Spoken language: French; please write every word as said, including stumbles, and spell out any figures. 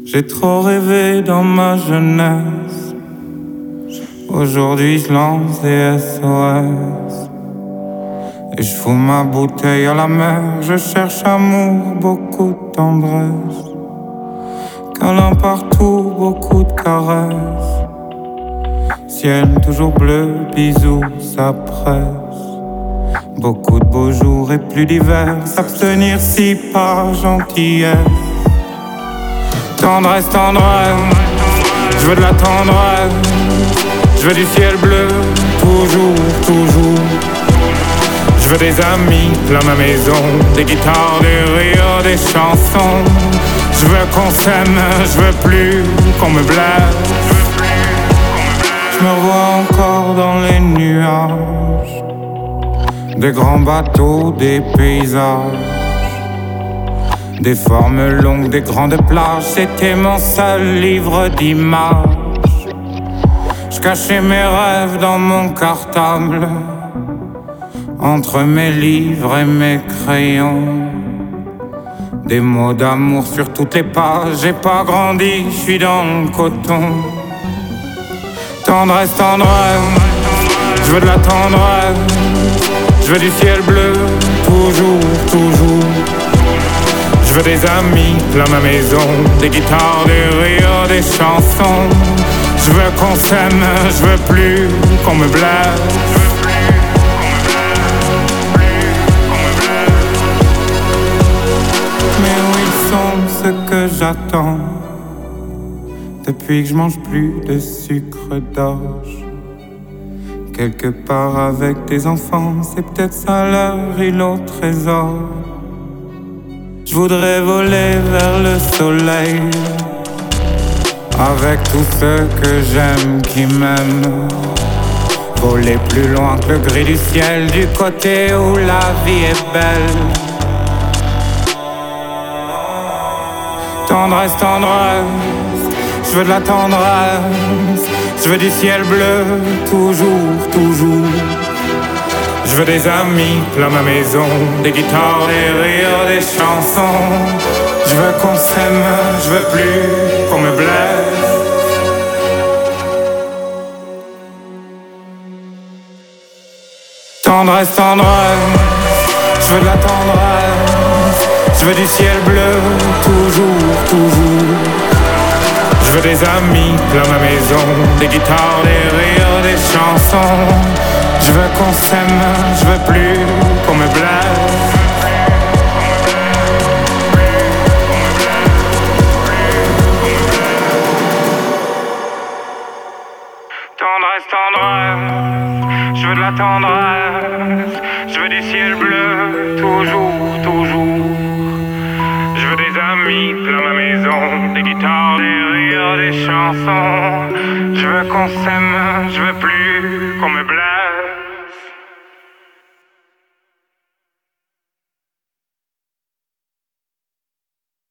J'ai trop rêvé dans ma jeunesse. Aujourd'hui je lance des S O S. Et je fous ma bouteille à la mer. Je cherche amour, beaucoup de tendresse. Câlin partout, beaucoup de caresses. Ciel toujours bleu, bisous, ça presse. Beaucoup de beaux jours et plus d'hiver. S'abstenir si pas gentillesse. Tendresse, tendresse, je veux de la tendresse. Je veux du ciel bleu, toujours, toujours. Je veux des amis plein ma maison. Des guitares, des rires, des chansons. Je veux qu'on s'aime, je veux plus qu'on me blesse. Je me revois encore dans les nuages. Des grands bateaux, des paysages. Des formes longues, des grandes plages. C'était mon seul livre d'images. Je cachais mes rêves dans mon cartable, entre mes livres et mes crayons. Des mots d'amour sur toutes les pages. J'ai pas grandi, je suis dans le coton. Tendresse, tendresse, je veux de la tendresse. Je veux du ciel bleu, toujours, toujours. Je veux des amis plein ma maison. Des guitares, des rires, des chansons. Je veux qu'on s'aime, je veux plus qu'on me blesse. Mais où ils sont ceux que j'attends depuis que je mange plus de sucre d'orge? Quelque part avec des enfants, c'est peut-être ça leur île au trésor. Je voudrais voler vers le soleil avec tous ceux que j'aime qui m'aiment. Voler plus loin que le gris du ciel, du côté où la vie est belle. Tendresse, tendresse, je veux de la tendresse. Je veux du ciel bleu, toujours, toujours. Je veux des amis plein ma maison. Des guitares, des rires, des chansons. Je veux qu'on s'aime, je veux plus qu'on me blesse. Tendresse, tendresse, je veux de la tendresse. Je veux du ciel bleu, toujours, toujours. Je veux des amis plein ma maison. Des guitares, des rires, des chansons. Je veux qu'on s'aime, je veux plus qu'on me blesse. Tendresse, tendresse, je veux de la tendresse. Je veux du ciel bleu, toujours, toujours. Je veux des amis plein ma maison. Des guitares, des rires, des chansons. Je veux qu'on s'aime, je veux plus qu'on me blesse.